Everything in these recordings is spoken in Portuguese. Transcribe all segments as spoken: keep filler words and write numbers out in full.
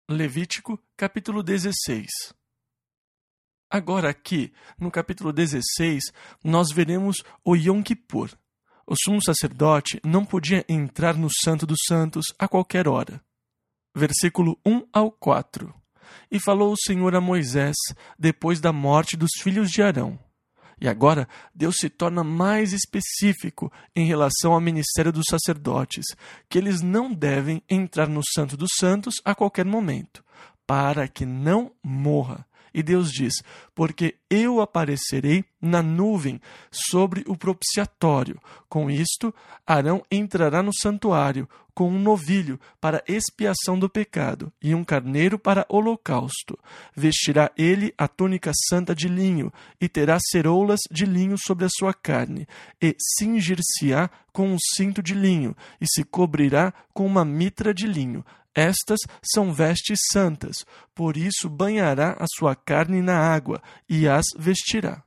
Levítico, capítulo dezesseis. Agora aqui, no capítulo dezesseis, nós veremos o Yom Kippur. O sumo sacerdote não podia entrar no Santo dos Santos a qualquer hora. Versículo um ao quatro. E falou o Senhor a Moisés, depois da morte dos filhos de Arão. E agora, Deus se torna mais específico em relação ao ministério dos sacerdotes, que eles não devem entrar no Santo dos Santos a qualquer momento, para que não morra. E Deus diz, porque eu aparecerei na nuvem sobre o propiciatório. Com isto, Arão entrará no santuário com um novilho para expiação do pecado e um carneiro para holocausto. Vestirá ele a túnica santa de linho e terá ceroulas de linho sobre a sua carne e cingir-se-á com um cinto de linho e se cobrirá com uma mitra de linho. Estas são vestes santas, por isso banhará a sua carne na água e as vestirá.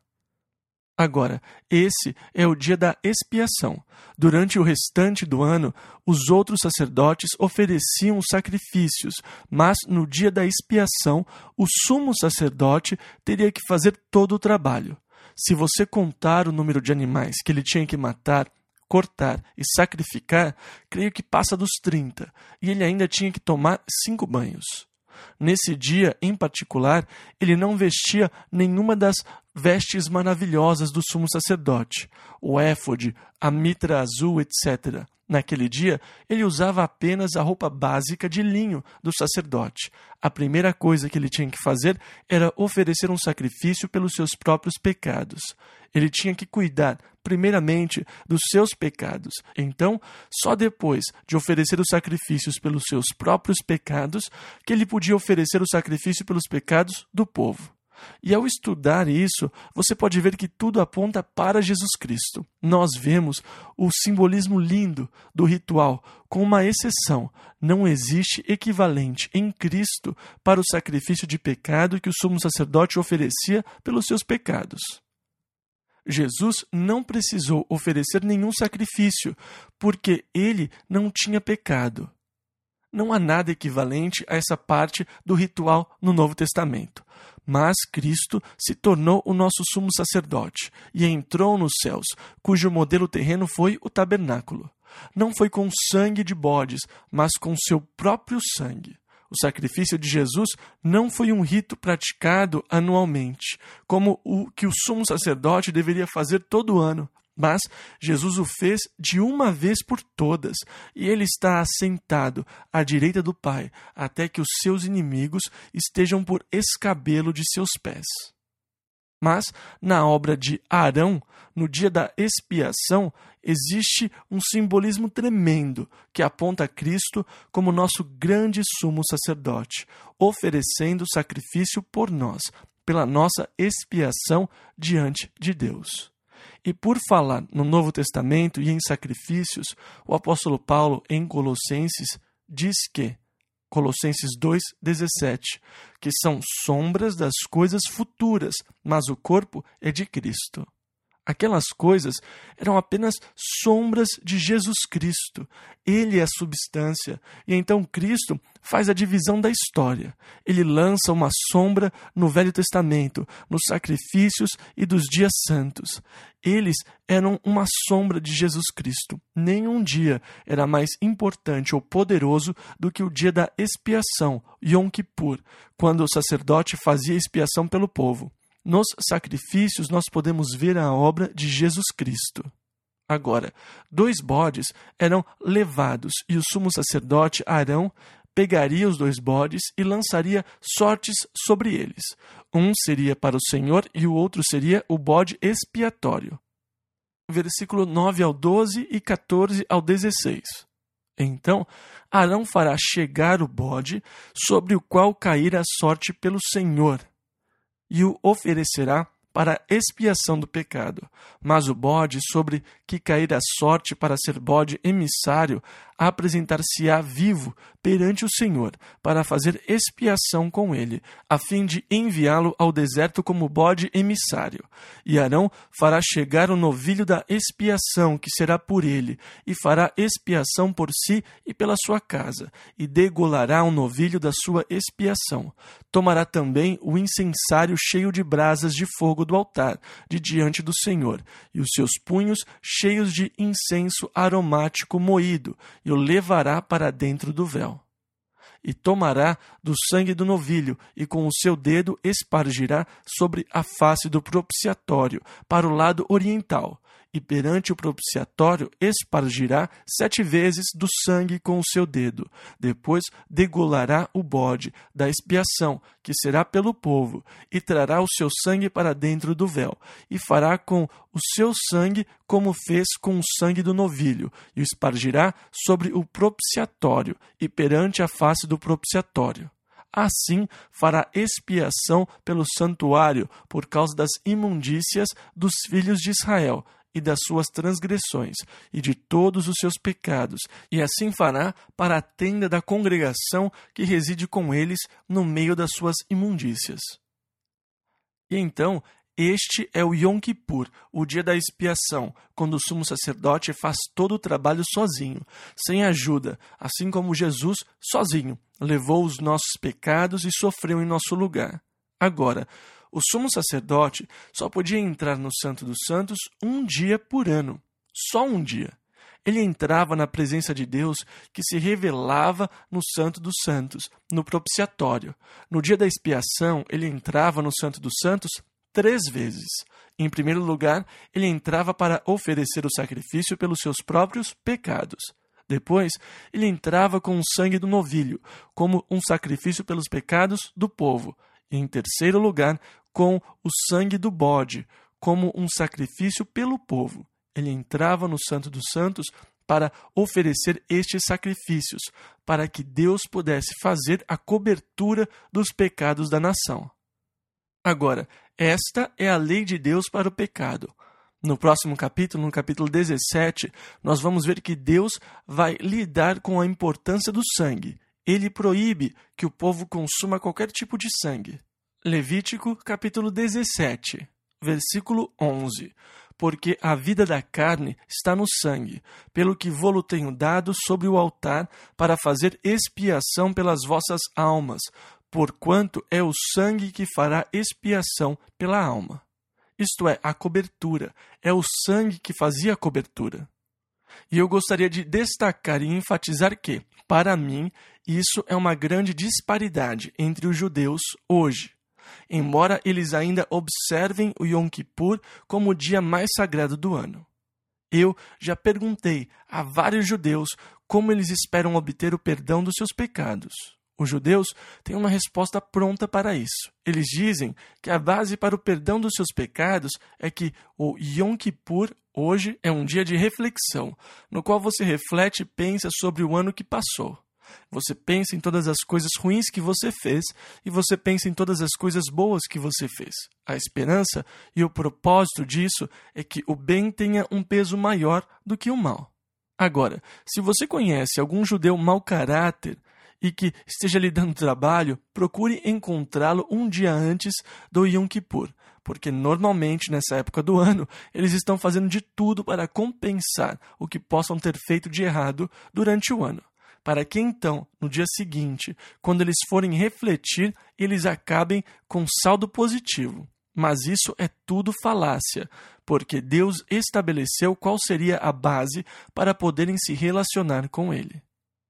Agora, esse é o dia da expiação. Durante o restante do ano, os outros sacerdotes ofereciam sacrifícios, mas no dia da expiação, o sumo sacerdote teria que fazer todo o trabalho. Se você contar o número de animais que ele tinha que matar, cortar e sacrificar, creio que passa dos trinta, e ele ainda tinha que tomar cinco banhos. Nesse dia, em particular, ele não vestia nenhuma das vestes maravilhosas do sumo sacerdote, o éfode, a mitra azul, etcétera. Naquele dia, ele usava apenas a roupa básica de linho do sacerdote. A primeira coisa que ele tinha que fazer era oferecer um sacrifício pelos seus próprios pecados. Ele tinha que cuidar, primeiramente, dos seus pecados. Então, só depois de oferecer os sacrifícios pelos seus próprios pecados, que ele podia oferecer o sacrifício pelos pecados do povo. E ao estudar isso, você pode ver que tudo aponta para Jesus Cristo. Nós vemos o simbolismo lindo do ritual, com uma exceção. Não existe equivalente em Cristo para o sacrifício de pecado que o sumo sacerdote oferecia pelos seus pecados. Jesus não precisou oferecer nenhum sacrifício, porque ele não tinha pecado. Não há nada equivalente a essa parte do ritual no Novo Testamento. Mas Cristo se tornou o nosso sumo sacerdote e entrou nos céus, cujo modelo terreno foi o tabernáculo. Não foi com sangue de bodes, mas com seu próprio sangue. O sacrifício de Jesus não foi um rito praticado anualmente, como o que o sumo sacerdote deveria fazer todo ano. Mas Jesus o fez de uma vez por todas, e ele está assentado à direita do Pai, até que os seus inimigos estejam por escabelo de seus pés. Mas, na obra de Arão, no dia da expiação, existe um simbolismo tremendo que aponta a Cristo como nosso grande sumo sacerdote, oferecendo sacrifício por nós, pela nossa expiação diante de Deus. E por falar no Novo Testamento e em sacrifícios, o apóstolo Paulo, em Colossenses, diz que, Colossenses dois, dezessete, que são sombras das coisas futuras, mas o corpo é de Cristo. Aquelas coisas eram apenas sombras de Jesus Cristo. Ele é a substância. E então Cristo faz a divisão da história. Ele lança uma sombra no Velho Testamento, nos sacrifícios e dos dias santos. Eles eram uma sombra de Jesus Cristo. Nenhum dia era mais importante ou poderoso do que o dia da expiação, Yom Kippur, quando o sacerdote fazia expiação pelo povo. Nos sacrifícios, nós podemos ver a obra de Jesus Cristo. Agora, dois bodes eram levados e o sumo sacerdote Arão pegaria os dois bodes e lançaria sortes sobre eles. Um seria para o Senhor e o outro seria o bode expiatório. Versículo nove ao doze e quatorze ao dezesseis. Então, Arão fará chegar o bode sobre o qual cair a sorte pelo Senhor, e o oferecerá para a expiação do pecado. Mas o bode sobre que cair a sorte para ser bode emissário apresentar-se-á vivo perante o Senhor, para fazer expiação com ele, a fim de enviá-lo ao deserto como bode emissário. E Arão fará chegar o novilho da expiação, que será por ele, e fará expiação por si e pela sua casa, e degolará o novilho da sua expiação. Tomará também o incensário cheio de brasas de fogo do altar, de diante do Senhor, e os seus punhos cheios de incenso aromático moído, e o levará para dentro do véu. E tomará do sangue do novilho, e com o seu dedo espargirá sobre a face do propiciatório, para o lado oriental, e perante o propiciatório espargirá sete vezes do sangue com o seu dedo. Depois degolará o bode da expiação, que será pelo povo, e trará o seu sangue para dentro do véu, e fará com o seu sangue como fez com o sangue do novilho, e o espargirá sobre o propiciatório, e perante a face do propiciatório. Assim fará expiação pelo santuário por causa das imundícias dos filhos de Israel, e das suas transgressões, e de todos os seus pecados, e assim fará para a tenda da congregação que reside com eles no meio das suas imundícias. E então, este é o Yom Kippur, o dia da expiação, quando o sumo sacerdote faz todo o trabalho sozinho, sem ajuda, assim como Jesus, sozinho, levou os nossos pecados e sofreu em nosso lugar. Agora, o sumo sacerdote só podia entrar no Santo dos Santos um dia por ano, só um dia. Ele entrava na presença de Deus, que se revelava no Santo dos Santos, no propiciatório. No dia da expiação, ele entrava no Santo dos Santos três vezes. Em primeiro lugar, ele entrava para oferecer o sacrifício pelos seus próprios pecados. Depois, ele entrava com o sangue do novilho, como um sacrifício pelos pecados do povo. E, em terceiro lugar, com o sangue do bode, como um sacrifício pelo povo. Ele entrava no Santo dos Santos para oferecer estes sacrifícios, para que Deus pudesse fazer a cobertura dos pecados da nação. Agora, esta é a lei de Deus para o pecado. No próximo capítulo, no capítulo dezessete, nós vamos ver que Deus vai lidar com a importância do sangue. Ele proíbe que o povo consuma qualquer tipo de sangue. Levítico, capítulo dezessete, versículo onze. Porque a vida da carne está no sangue, pelo que vô-lo tenho dado sobre o altar para fazer expiação pelas vossas almas, porquanto é o sangue que fará expiação pela alma. Isto é, a cobertura, é o sangue que fazia a cobertura. E eu gostaria de destacar e enfatizar que, para mim, isso é uma grande disparidade entre os judeus hoje. Embora eles ainda observem o Yom Kippur como o dia mais sagrado do ano. Eu já perguntei a vários judeus como eles esperam obter o perdão dos seus pecados. Os judeus têm uma resposta pronta para isso. Eles dizem que a base para o perdão dos seus pecados é que o Yom Kippur hoje é um dia de reflexão, no qual você reflete e pensa sobre o ano que passou. Você pensa em todas as coisas ruins que você fez e você pensa em todas as coisas boas que você fez. A esperança e o propósito disso é que o bem tenha um peso maior do que o mal. Agora, se você conhece algum judeu mau caráter e que esteja lhe dando trabalho, procure encontrá-lo um dia antes do Yom Kippur, porque normalmente nessa época do ano eles estão fazendo de tudo para compensar o que possam ter feito de errado durante o ano, para que então, no dia seguinte, quando eles forem refletir, eles acabem com saldo positivo. Mas isso é tudo falácia, porque Deus estabeleceu qual seria a base para poderem se relacionar com Ele.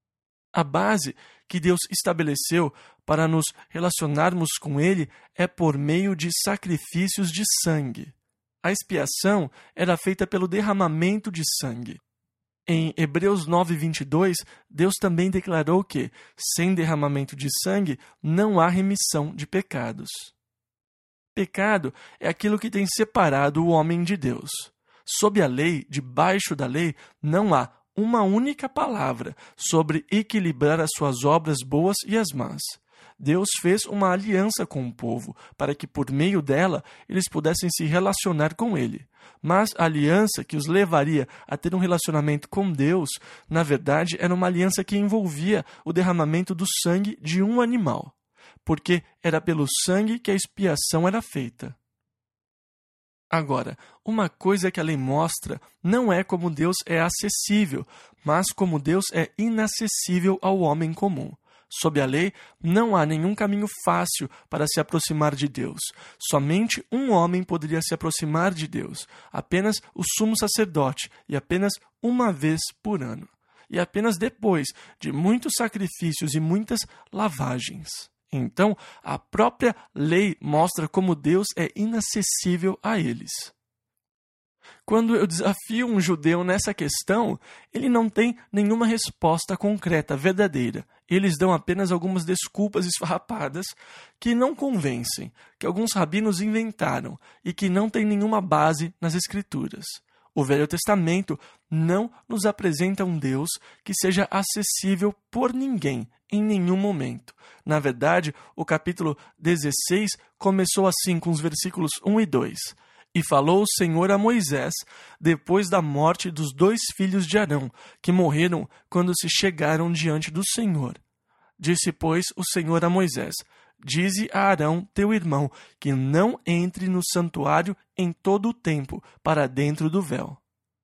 A base que Deus estabeleceu para nos relacionarmos com Ele é por meio de sacrifícios de sangue. A expiação era feita pelo derramamento de sangue. Em Hebreus nove, vinte e dois, Deus também declarou que, sem derramamento de sangue, não há remissão de pecados. Pecado é aquilo que tem separado o homem de Deus. Sob a lei, debaixo da lei, não há uma única palavra sobre equilibrar as suas obras boas e as más. Deus fez uma aliança com o povo, para que por meio dela eles pudessem se relacionar com ele. Mas a aliança que os levaria a ter um relacionamento com Deus, na verdade, era uma aliança que envolvia o derramamento do sangue de um animal, porque era pelo sangue que a expiação era feita. Agora, uma coisa que a lei mostra não é como Deus é acessível, mas como Deus é inacessível ao homem comum. Sob a lei, não há nenhum caminho fácil para se aproximar de Deus. Somente um homem poderia se aproximar de Deus, apenas o sumo sacerdote, e apenas uma vez por ano. E apenas depois de muitos sacrifícios e muitas lavagens. Então, a própria lei mostra como Deus é inacessível a eles. Quando eu desafio um judeu nessa questão, ele não tem nenhuma resposta concreta, verdadeira. Eles dão apenas algumas desculpas esfarrapadas que não convencem, que alguns rabinos inventaram e que não têm nenhuma base nas Escrituras. O Velho Testamento não nos apresenta um Deus que seja acessível por ninguém, em nenhum momento. Na verdade, o capítulo dezesseis começou assim com os versículos um e dois. E falou o Senhor a Moisés, depois da morte dos dois filhos de Arão, que morreram quando se chegaram diante do Senhor. Disse, pois, o Senhor a Moisés, dize a Arão, teu irmão, que não entre no santuário em todo o tempo, para dentro do véu.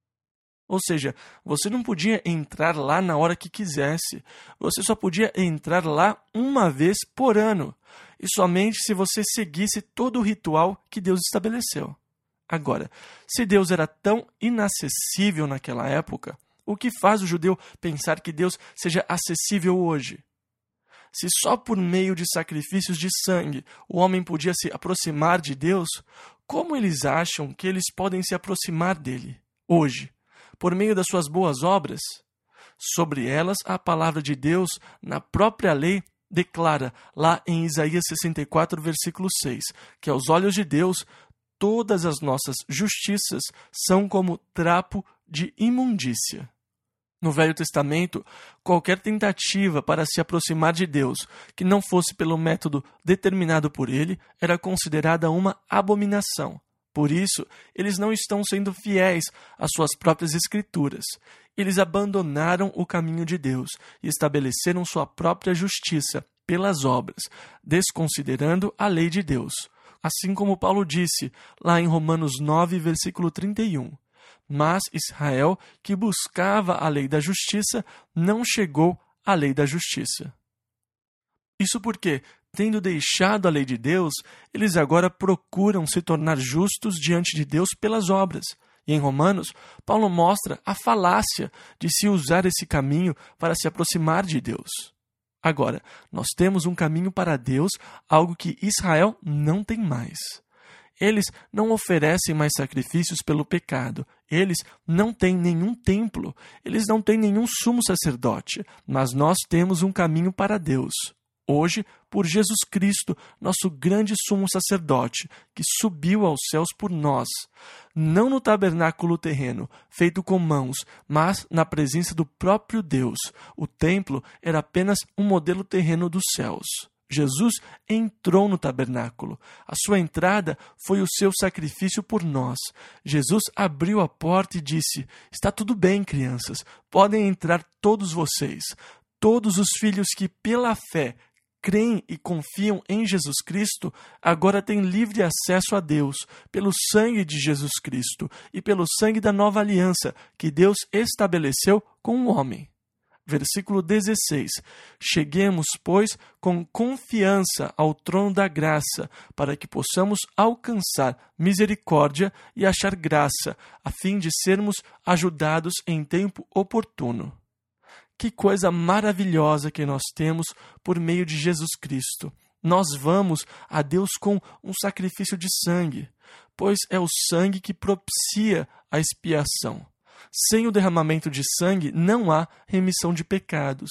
Ou seja, você não podia entrar lá na hora que quisesse. Você só podia entrar lá uma vez por ano. E somente se você seguisse todo o ritual que Deus estabeleceu. Agora, se Deus era tão inacessível naquela época, o que faz o judeu pensar que Deus seja acessível hoje? Se só por meio de sacrifícios de sangue o homem podia se aproximar de Deus, como eles acham que eles podem se aproximar dele hoje? Por meio das suas boas obras? Sobre elas, a palavra de Deus, na própria lei, declara lá em Isaías sessenta e quatro, versículo seis, que aos olhos de Deus, todas as nossas justiças são como trapo de imundícia. No Velho Testamento, qualquer tentativa para se aproximar de Deus, que não fosse pelo método determinado por ele, era considerada uma abominação. Por isso, eles não estão sendo fiéis às suas próprias escrituras. Eles abandonaram o caminho de Deus e estabeleceram sua própria justiça pelas obras, desconsiderando a lei de Deus. Assim como Paulo disse lá em Romanos nove, versículo trinta e um. Mas Israel, que buscava a lei da justiça, não chegou à lei da justiça. Isso porque, tendo deixado a lei de Deus, eles agora procuram se tornar justos diante de Deus pelas obras. E em Romanos, Paulo mostra a falácia de se usar esse caminho para se aproximar de Deus. Agora, nós temos um caminho para Deus, algo que Israel não tem mais. Eles não oferecem mais sacrifícios pelo pecado. Eles não têm nenhum templo. Eles não têm nenhum sumo sacerdote. Mas nós temos um caminho para Deus. Hoje, por Jesus Cristo, nosso grande sumo sacerdote, que subiu aos céus por nós, não no tabernáculo terreno, feito com mãos, mas na presença do próprio Deus. O templo era apenas um modelo terreno dos céus. Jesus entrou no tabernáculo. A sua entrada foi o seu sacrifício por nós. Jesus abriu a porta e disse, está tudo bem, crianças, podem entrar todos vocês. Todos os filhos que pela fé creem e confiam em Jesus Cristo, agora têm livre acesso a Deus, pelo sangue de Jesus Cristo e pelo sangue da nova aliança que Deus estabeleceu com o homem. Versículo dezesseis. Cheguemos, pois, com confiança ao trono da graça, para que possamos alcançar misericórdia e achar graça, a fim de sermos ajudados em tempo oportuno. Que coisa maravilhosa que nós temos por meio de Jesus Cristo. Nós vamos a Deus com um sacrifício de sangue, pois é o sangue que propicia a expiação. Sem o derramamento de sangue não há remissão de pecados.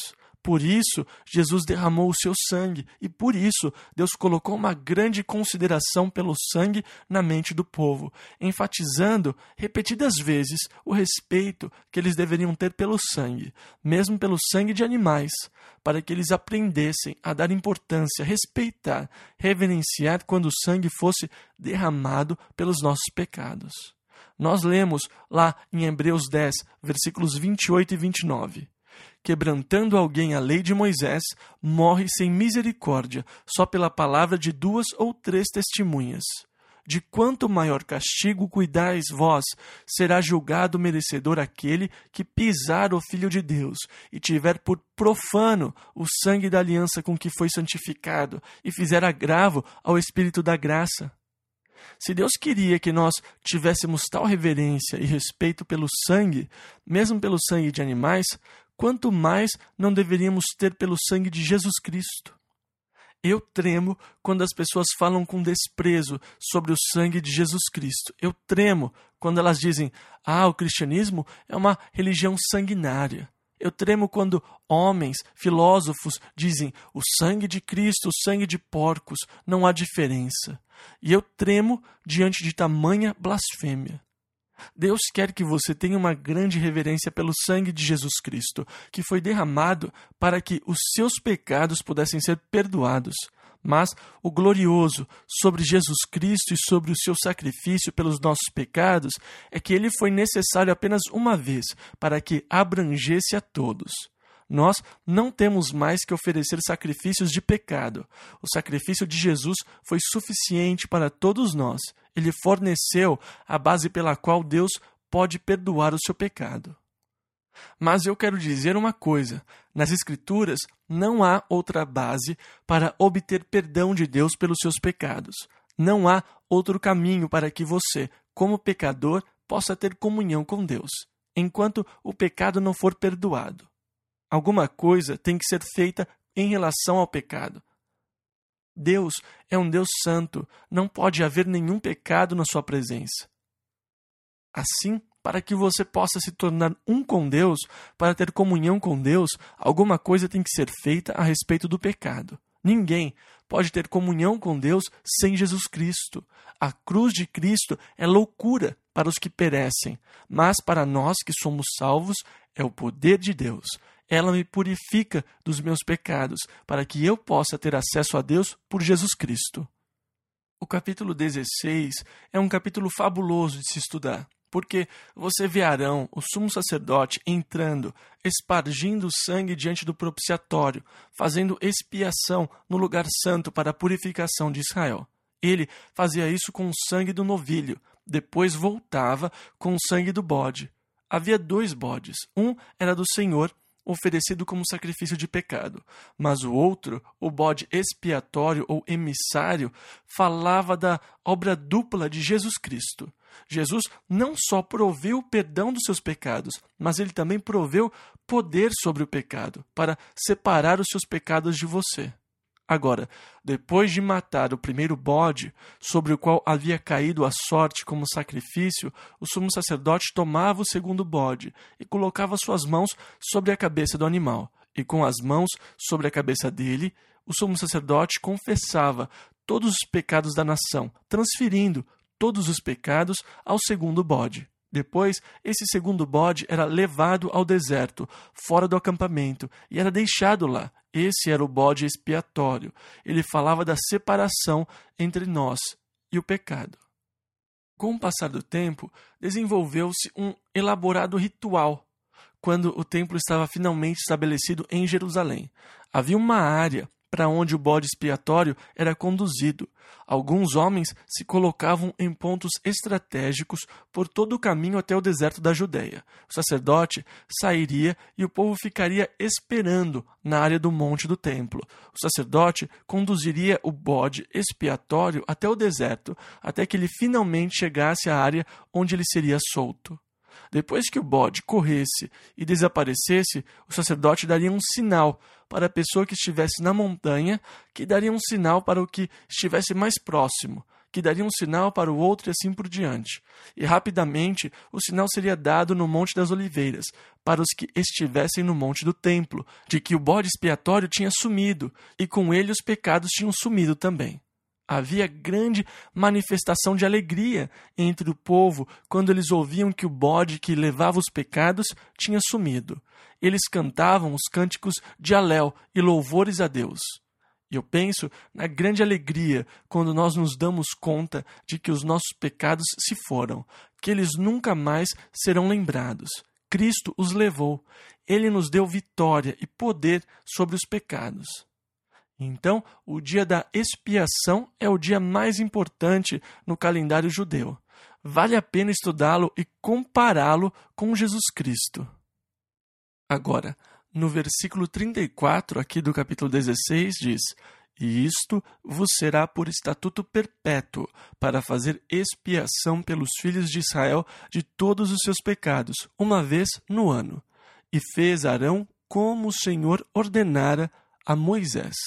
Por isso, Jesus derramou o seu sangue, e por isso, Deus colocou uma grande consideração pelo sangue na mente do povo, enfatizando repetidas vezes o respeito que eles deveriam ter pelo sangue, mesmo pelo sangue de animais, para que eles aprendessem a dar importância, respeitar, reverenciar quando o sangue fosse derramado pelos nossos pecados. Nós lemos lá em Hebreus dez, versículos vinte e oito e vinte e nove. Quebrantando alguém a lei de Moisés, morre sem misericórdia, só pela palavra de duas ou três testemunhas. De quanto maior castigo cuidais vós, será julgado merecedor aquele que pisar o Filho de Deus e tiver por profano o sangue da aliança com que foi santificado e fizer agravo ao Espírito da graça. Se Deus queria que nós tivéssemos tal reverência e respeito pelo sangue, mesmo pelo sangue de animais, quanto mais não deveríamos ter pelo sangue de Jesus Cristo. Eu tremo quando as pessoas falam com desprezo sobre o sangue de Jesus Cristo. Eu tremo quando elas dizem, ah, o cristianismo é uma religião sanguinária. Eu tremo quando homens, filósofos, dizem, o sangue de Cristo, o sangue de porcos, não há diferença. E eu tremo diante de tamanha blasfêmia. Deus quer que você tenha uma grande reverência pelo sangue de Jesus Cristo, que foi derramado para que os seus pecados pudessem ser perdoados. Mas o glorioso sobre Jesus Cristo e sobre o seu sacrifício pelos nossos pecados é que ele foi necessário apenas uma vez para que abrangesse a todos. Nós não temos mais que oferecer sacrifícios de pecado. O sacrifício de Jesus foi suficiente para todos nós. Ele forneceu a base pela qual Deus pode perdoar o seu pecado. Mas eu quero dizer uma coisa: nas Escrituras não há outra base para obter perdão de Deus pelos seus pecados. Não há outro caminho para que você, como pecador, possa ter comunhão com Deus, enquanto o pecado não for perdoado. Alguma coisa tem que ser feita em relação ao pecado. Deus é um Deus santo, não pode haver nenhum pecado na sua presença. Assim, para que você possa se tornar um com Deus, para ter comunhão com Deus, alguma coisa tem que ser feita a respeito do pecado. Ninguém pode ter comunhão com Deus sem Jesus Cristo. A cruz de Cristo é loucura para os que perecem, mas para nós que somos salvos é o poder de Deus. Ela me purifica dos meus pecados, para que eu possa ter acesso a Deus por Jesus Cristo. O capítulo dezesseis é um capítulo fabuloso de se estudar, porque você vê Arão, o sumo sacerdote, entrando, espargindo o sangue diante do propiciatório, fazendo expiação no lugar santo para a purificação de Israel. Ele fazia isso com o sangue do novilho, depois voltava com o sangue do bode. Havia dois bodes, um era do Senhor, oferecido como sacrifício de pecado, mas o outro, o bode expiatório ou emissário, falava da obra dupla de Jesus Cristo. Jesus não só proveu o perdão dos seus pecados, mas ele também proveu poder sobre o pecado, para separar os seus pecados de você. Agora, depois de matar o primeiro bode, sobre o qual havia caído a sorte como sacrifício, o sumo sacerdote tomava o segundo bode e colocava suas mãos sobre a cabeça do animal. E com as mãos sobre a cabeça dele, o sumo sacerdote confessava todos os pecados da nação, transferindo todos os pecados ao segundo bode. Depois, esse segundo bode era levado ao deserto, fora do acampamento, e era deixado lá. Esse era o bode expiatório. Ele falava da separação entre nós e o pecado. Com o passar do tempo, desenvolveu-se um elaborado ritual, quando o templo estava finalmente estabelecido em Jerusalém. Havia uma área para onde o bode expiatório era conduzido. Alguns homens se colocavam em pontos estratégicos por todo o caminho até o deserto da Judeia. O sacerdote sairia e o povo ficaria esperando na área do monte do templo. O sacerdote conduziria o bode expiatório até o deserto, até que ele finalmente chegasse à área onde ele seria solto. Depois que o bode corresse e desaparecesse, o sacerdote daria um sinal para a pessoa que estivesse na montanha, que daria um sinal para o que estivesse mais próximo, que daria um sinal para o outro e assim por diante. E rapidamente o sinal seria dado no Monte das Oliveiras, para os que estivessem no Monte do Templo, de que o bode expiatório tinha sumido, e com ele os pecados tinham sumido também. Havia grande manifestação de alegria entre o povo quando eles ouviam que o bode que levava os pecados tinha sumido. Eles cantavam os cânticos de Alel e louvores a Deus. E eu penso na grande alegria quando nós nos damos conta de que os nossos pecados se foram, que eles nunca mais serão lembrados. Cristo os levou. Ele nos deu vitória e poder sobre os pecados. Então, o dia da expiação é o dia mais importante no calendário judeu. Vale a pena estudá-lo e compará-lo com Jesus Cristo. Agora, no versículo trinta e quatro, aqui do capítulo dezesseis, diz: E isto vos será por estatuto perpétuo, para fazer expiação pelos filhos de Israel de todos os seus pecados, uma vez no ano. E fez Arão como o Senhor ordenara a Moisés.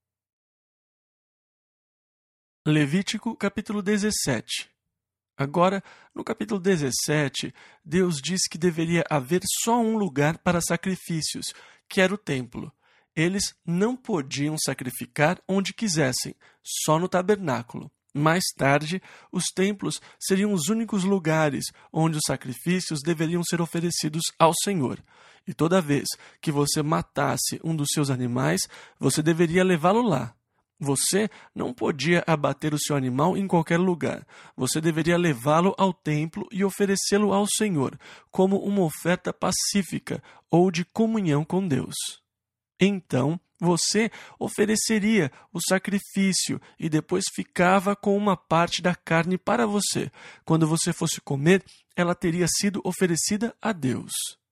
Levítico, capítulo dezessete. Agora, no capítulo dezessete, Deus diz que deveria haver só um lugar para sacrifícios, que era o templo. Eles não podiam sacrificar onde quisessem, só no tabernáculo. Mais tarde, os templos seriam os únicos lugares onde os sacrifícios deveriam ser oferecidos ao Senhor. E toda vez que você matasse um dos seus animais, você deveria levá-lo lá. Você não podia abater o seu animal em qualquer lugar. Você deveria levá-lo ao templo e oferecê-lo ao Senhor, como uma oferta pacífica ou de comunhão com Deus. Então, você ofereceria o sacrifício e depois ficava com uma parte da carne para você. Quando você fosse comer, ela teria sido oferecida a Deus.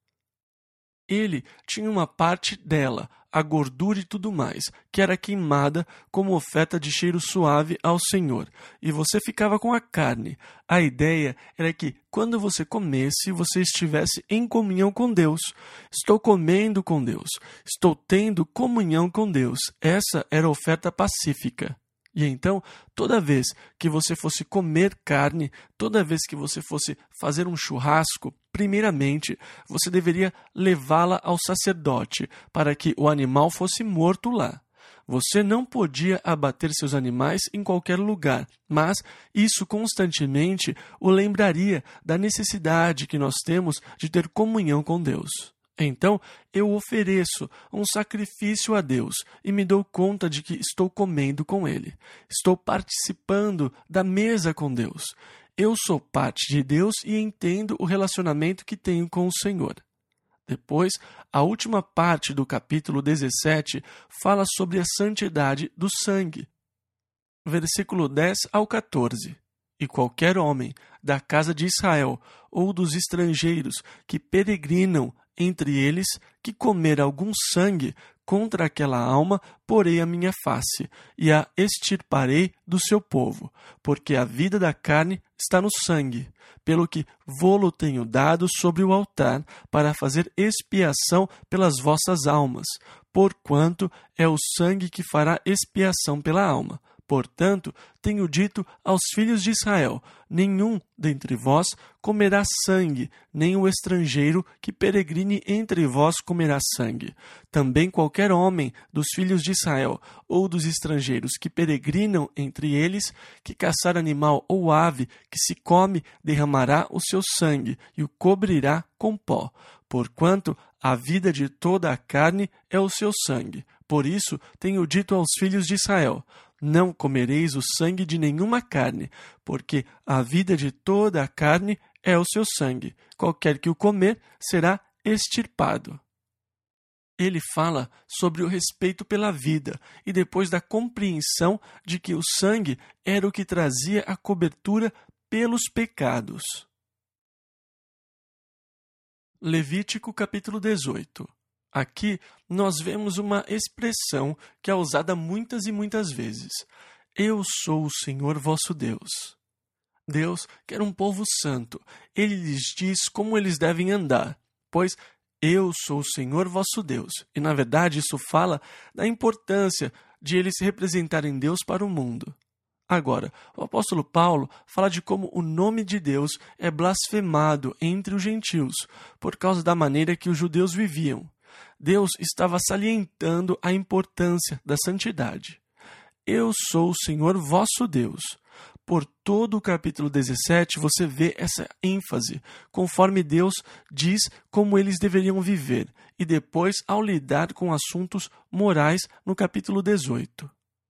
Ele tinha uma parte dela, a gordura e tudo mais, que era queimada como oferta de cheiro suave ao Senhor, e você ficava com a carne. A ideia era que, quando você comesse, você estivesse em comunhão com Deus. Estou comendo com Deus, estou tendo comunhão com Deus. Essa era a oferta pacífica. E então, toda vez que você fosse comer carne, toda vez que você fosse fazer um churrasco, primeiramente, você deveria levá-la ao sacerdote, para que o animal fosse morto lá. Você não podia abater seus animais em qualquer lugar, mas isso constantemente o lembraria da necessidade que nós temos de ter comunhão com Deus. Então, eu ofereço um sacrifício a Deus e me dou conta de que estou comendo com Ele. Estou participando da mesa com Deus. Eu sou parte de Deus e entendo o relacionamento que tenho com o Senhor. Depois, a última parte do capítulo dezessete fala sobre a santidade do sangue. Versículo dez ao quatorze. E qualquer homem da casa de Israel ou dos estrangeiros que peregrinam entre eles, que comer algum sangue, contra aquela alma porei a minha face, e a extirparei do seu povo, porque a vida da carne está no sangue, pelo que vô-lo tenho dado sobre o altar, para fazer expiação pelas vossas almas, porquanto é o sangue que fará expiação pela alma. Portanto, tenho dito aos filhos de Israel: nenhum dentre vós comerá sangue, nem o estrangeiro que peregrine entre vós comerá sangue. Também qualquer homem dos filhos de Israel ou dos estrangeiros que peregrinam entre eles, que caçar animal ou ave que se come, derramará o seu sangue e o cobrirá com pó. Porquanto a vida de toda a carne é o seu sangue. Por isso tenho dito aos filhos de Israel: não comereis o sangue de nenhuma carne, porque a vida de toda a carne é o seu sangue. Qualquer que o comer será extirpado. Ele fala sobre o respeito pela vida e depois da compreensão de que o sangue era o que trazia a cobertura pelos pecados. Levítico capítulo dezoito. Aqui nós vemos uma expressão que é usada muitas e muitas vezes. Eu sou o Senhor vosso Deus. Deus quer um povo santo. Ele lhes diz como eles devem andar, pois eu sou o Senhor vosso Deus. E na verdade isso fala da importância de eles representarem Deus para o mundo. Agora, o apóstolo Paulo fala de como o nome de Deus é blasfemado entre os gentios, por causa da maneira que os judeus viviam. Deus estava salientando a importância da santidade. Eu sou o Senhor vosso Deus. Por todo o capítulo dezessete você vê essa ênfase, conforme Deus diz como eles deveriam viver, e depois ao lidar com assuntos morais no capítulo dezoito.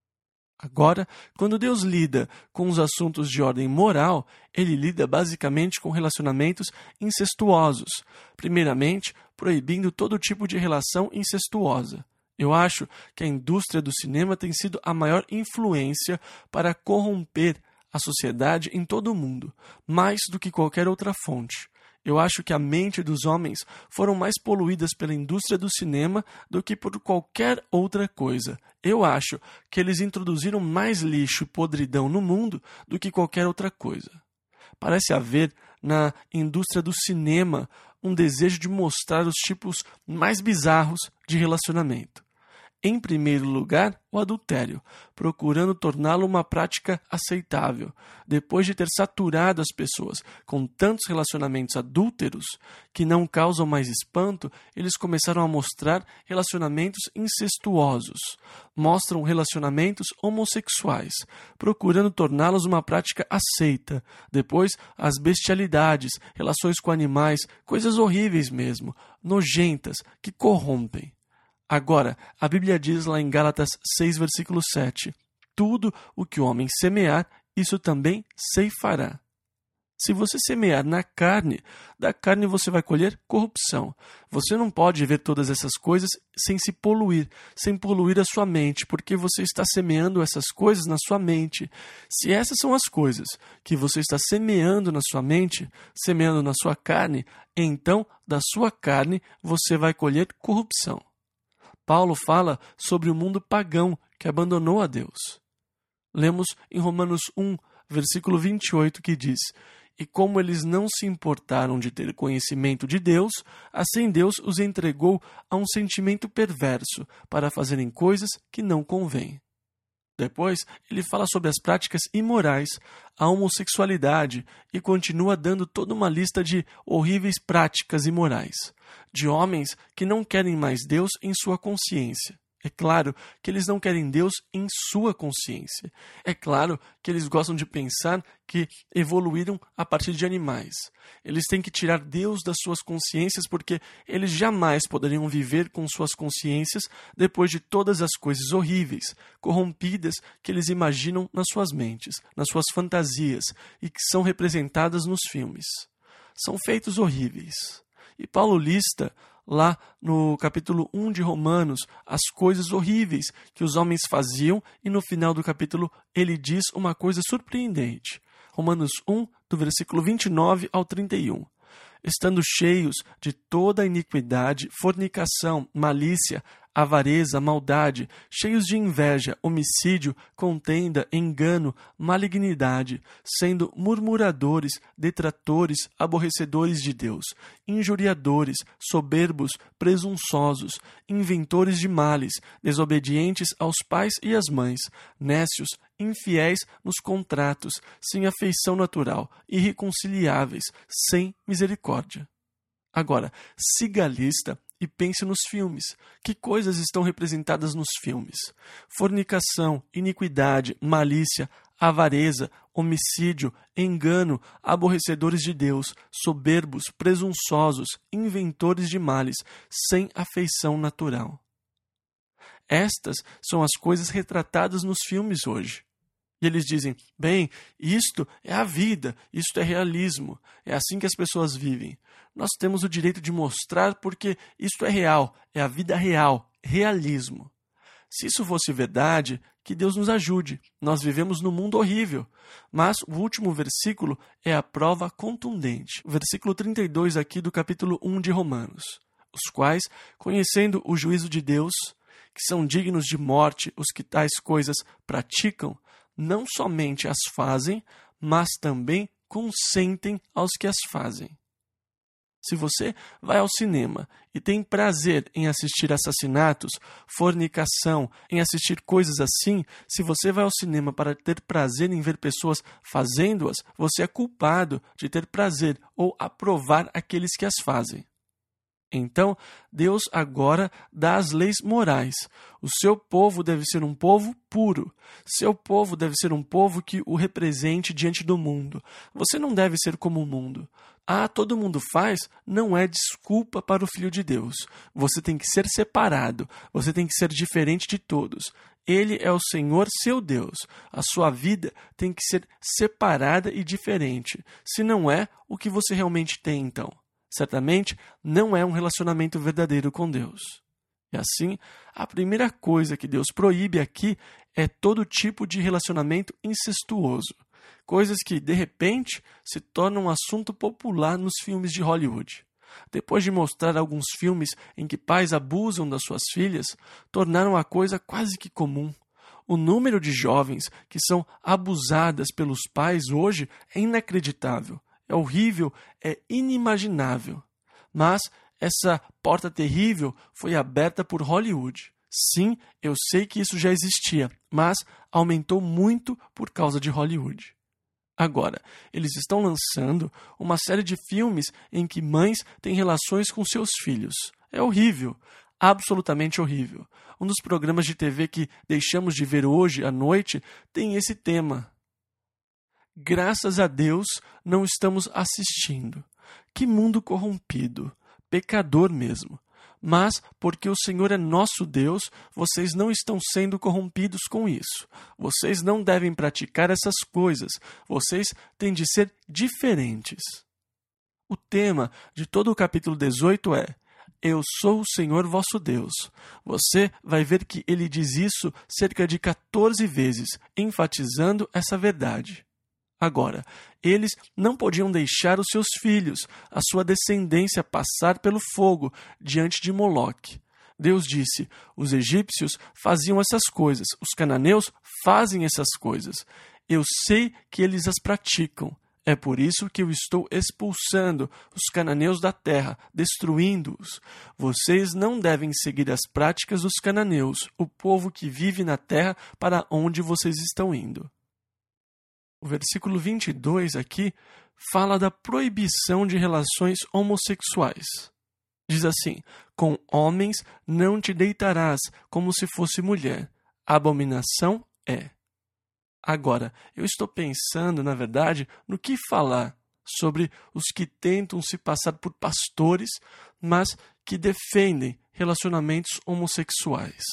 Agora, quando Deus lida com os assuntos de ordem moral, ele lida basicamente com relacionamentos incestuosos, primeiramente proibindo todo tipo de relação incestuosa. Eu acho que a indústria do cinema tem sido a maior influência para corromper a sociedade em todo o mundo, mais do que qualquer outra fonte. Eu acho que a mente dos homens foram mais poluídas pela indústria do cinema do que por qualquer outra coisa. Eu acho que eles introduziram mais lixo e podridão no mundo do que qualquer outra coisa. Parece haver na indústria do cinema um desejo de mostrar os tipos mais bizarros de relacionamento. Em primeiro lugar, o adultério, procurando torná-lo uma prática aceitável. Depois de ter saturado as pessoas com tantos relacionamentos adúlteros que não causam mais espanto, eles começaram a mostrar relacionamentos incestuosos. Mostram relacionamentos homossexuais, procurando torná-los uma prática aceita. Depois, as bestialidades, relações com animais, coisas horríveis mesmo, nojentas, que corrompem. Agora, a Bíblia diz lá em Gálatas seis, versículo sete, tudo o que o homem semear, isso também ceifará. Se você semear na carne, da carne você vai colher corrupção. Você não pode ver todas essas coisas sem se poluir, sem poluir a sua mente, porque você está semeando essas coisas na sua mente. Se essas são as coisas que você está semeando na sua mente, semeando na sua carne, então da sua carne você vai colher corrupção. Paulo fala sobre o mundo pagão que abandonou a Deus. Lemos em Romanos um, versículo vinte e oito, que diz: E como eles não se importaram de ter conhecimento de Deus, assim Deus os entregou a um sentimento perverso para fazerem coisas que não convêm. Depois, ele fala sobre as práticas imorais, a homossexualidade e continua dando toda uma lista de horríveis práticas imorais, de homens que não querem mais Deus em sua consciência. É claro que eles não querem Deus em sua consciência. É claro que eles gostam de pensar que evoluíram a partir de animais. Eles têm que tirar Deus das suas consciências porque eles jamais poderiam viver com suas consciências depois de todas as coisas horríveis, corrompidas que eles imaginam nas suas mentes, nas suas fantasias e que são representadas nos filmes. São feitos horríveis. E Paulo lista lá no capítulo um de Romanos as coisas horríveis que os homens faziam, e no final do capítulo ele diz uma coisa surpreendente. Romanos um, do versículo vinte e nove ao trinta e um. Estando cheios de toda a iniquidade, fornicação, malícia, avareza, maldade, cheios de inveja, homicídio, contenda, engano, malignidade, sendo murmuradores, detratores, aborrecedores de Deus, injuriadores, soberbos, presunçosos, inventores de males, desobedientes aos pais e às mães, nécios, infiéis nos contratos, sem afeição natural, irreconciliáveis, sem misericórdia. Agora, siga a lista e pense nos filmes. Que coisas estão representadas nos filmes? Fornicação, iniquidade, malícia, avareza, homicídio, engano, aborrecedores de Deus, soberbos, presunçosos, inventores de males, sem afeição natural. Estas são as coisas retratadas nos filmes hoje. E eles dizem, bem, isto é a vida, isto é realismo, é assim que as pessoas vivem. Nós temos o direito de mostrar porque isto é real, é a vida real, realismo. Se isso fosse verdade, que Deus nos ajude. Nós vivemos num mundo horrível. Mas o último versículo é a prova contundente. O versículo trinta e dois aqui do capítulo um de Romanos. Os quais, conhecendo o juízo de Deus, que são dignos de morte os que tais coisas praticam, não somente as fazem, mas também consentem aos que as fazem. Se você vai ao cinema e tem prazer em assistir assassinatos, fornicação, em assistir coisas assim, se você vai ao cinema para ter prazer em ver pessoas fazendo-as, você é culpado de ter prazer ou aprovar aqueles que as fazem. Então, Deus agora dá as leis morais. O seu povo deve ser um povo puro. Seu povo deve ser um povo que o represente diante do mundo. Você não deve ser como o mundo. Ah, todo mundo faz, não é desculpa para o Filho de Deus. Você tem que ser separado. Você tem que ser diferente de todos. Ele é o Senhor, seu Deus. A sua vida tem que ser separada e diferente. Se não é, o que você realmente tem então? Certamente não é um relacionamento verdadeiro com Deus. E assim, a primeira coisa que Deus proíbe aqui é todo tipo de relacionamento incestuoso. Coisas que, de repente, se tornam um assunto popular nos filmes de Hollywood. Depois de mostrar alguns filmes em que pais abusam das suas filhas, tornaram a coisa quase que comum. O número de jovens que são abusadas pelos pais hoje é inacreditável. É horrível, é inimaginável. Mas essa porta terrível foi aberta por Hollywood. Sim, eu sei que isso já existia, mas aumentou muito por causa de Hollywood. Agora, eles estão lançando uma série de filmes em que mães têm relações com seus filhos. É horrível, absolutamente horrível. Um dos programas de T V que deixamos de ver hoje à noite tem esse tema. Graças a Deus, não estamos assistindo. Que mundo corrompido, pecador mesmo. Mas, porque o Senhor é nosso Deus, vocês não estão sendo corrompidos com isso. Vocês não devem praticar essas coisas. Vocês têm de ser diferentes. O tema de todo o capítulo dezoito é: Eu sou o Senhor vosso Deus. Você vai ver que ele diz isso cerca de quatorze vezes, enfatizando essa verdade. Agora, eles não podiam deixar os seus filhos, a sua descendência, passar pelo fogo diante de Moloque. Deus disse: os egípcios faziam essas coisas, os cananeus fazem essas coisas. Eu sei que eles as praticam. É por isso que eu estou expulsando os cananeus da terra, destruindo-os. Vocês não devem seguir as práticas dos cananeus, o povo que vive na terra para onde vocês estão indo. O versículo vinte e dois aqui fala da proibição de relações homossexuais. Diz assim: com homens não te deitarás como se fosse mulher. Abominação é. Agora, eu estou pensando, na verdade, no que falar sobre os que tentam se passar por pastores, mas que defendem relacionamentos homossexuais.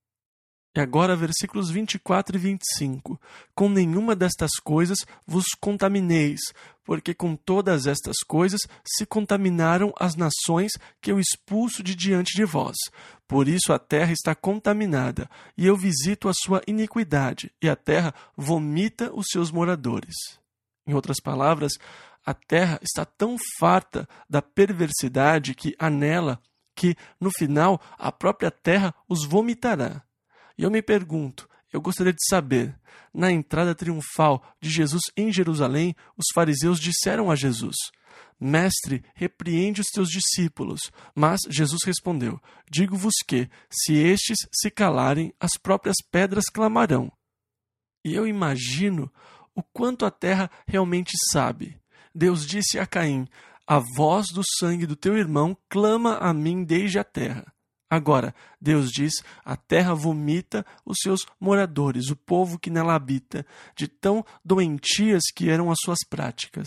E agora, versículos vinte e quatro e vinte e cinco. Com nenhuma destas coisas vos contamineis, porque com todas estas coisas se contaminaram as nações que eu expulso de diante de vós. Por isso a terra está contaminada, e eu visito a sua iniquidade, e a terra vomita os seus moradores. Em outras palavras, a terra está tão farta da perversidade que há nela, que, no final, a própria terra os vomitará. E eu me pergunto, eu gostaria de saber, na entrada triunfal de Jesus em Jerusalém, os fariseus disseram a Jesus: Mestre, repreende os teus discípulos. Mas Jesus respondeu: Digo-vos que, se estes se calarem, as próprias pedras clamarão. E eu imagino o quanto a terra realmente sabe. Deus disse a Caim: A voz do sangue do teu irmão clama a mim desde a terra. Agora, Deus diz: a terra vomita os seus moradores, o povo que nela habita, de tão doentias que eram as suas práticas.